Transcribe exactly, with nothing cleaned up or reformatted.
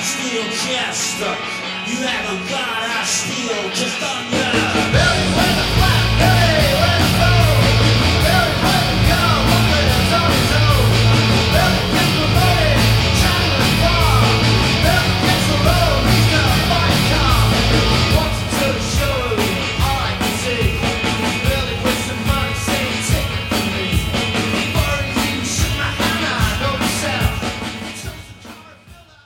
steel chest. You haven't got a steel chest on ya.